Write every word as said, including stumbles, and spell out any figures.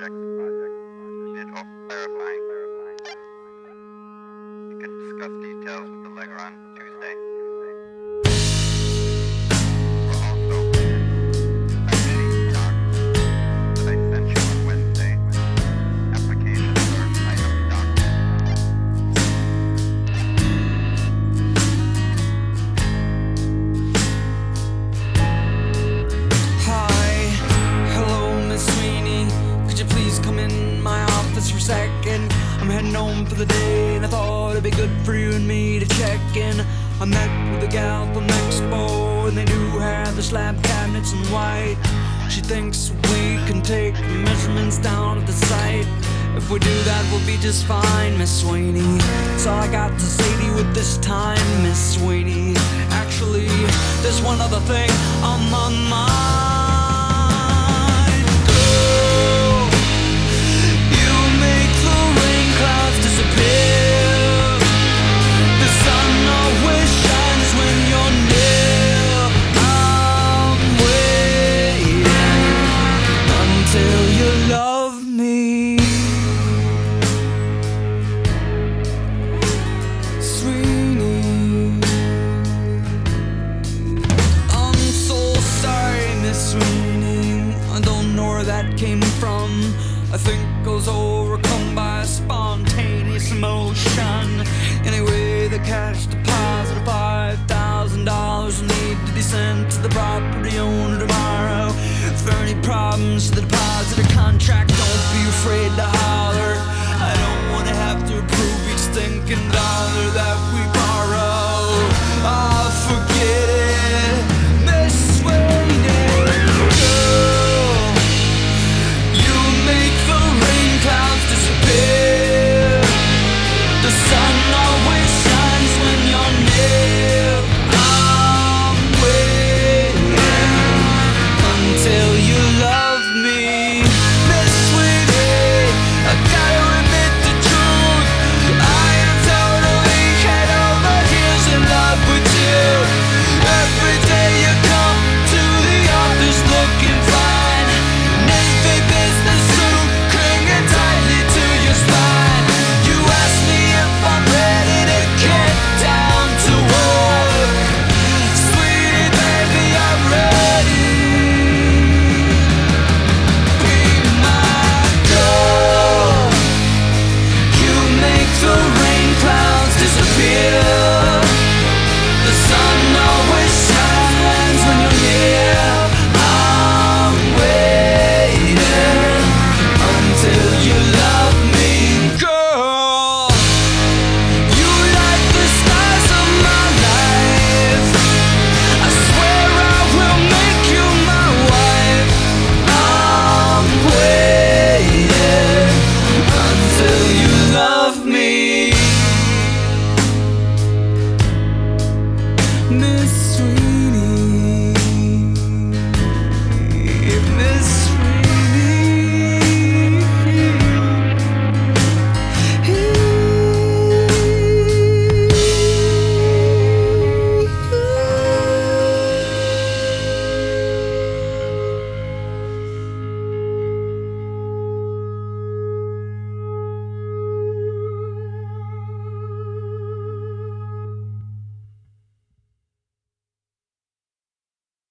project, bit of clarifying. You can discuss details with the legger on Tuesday. We're also sending docs that I sent you on Wednesday. Applications are item docs. For a second, I'm heading home for the day, and I thought it'd be good for you and me to check in. I met with a gal from Expo, and they do have the slab cabinets in white. She thinks we can take measurements down at the site. If we do that, we'll be just fine, Miss Sweeney. That's all I got to say to you at this time, Miss Sweeney. Actually, there's one other thing on my mind. Came from, I think I was overcome by a spontaneous emotion. Anyway, the cash deposit of five thousand dollars will need to be sent to the property owner tomorrow. If there are any problems to the deposit or contract, don't be afraid to holler. I don't want to have to approve each stinking dollar that we borrow. I'll forget it, Miss Sweeney. Miss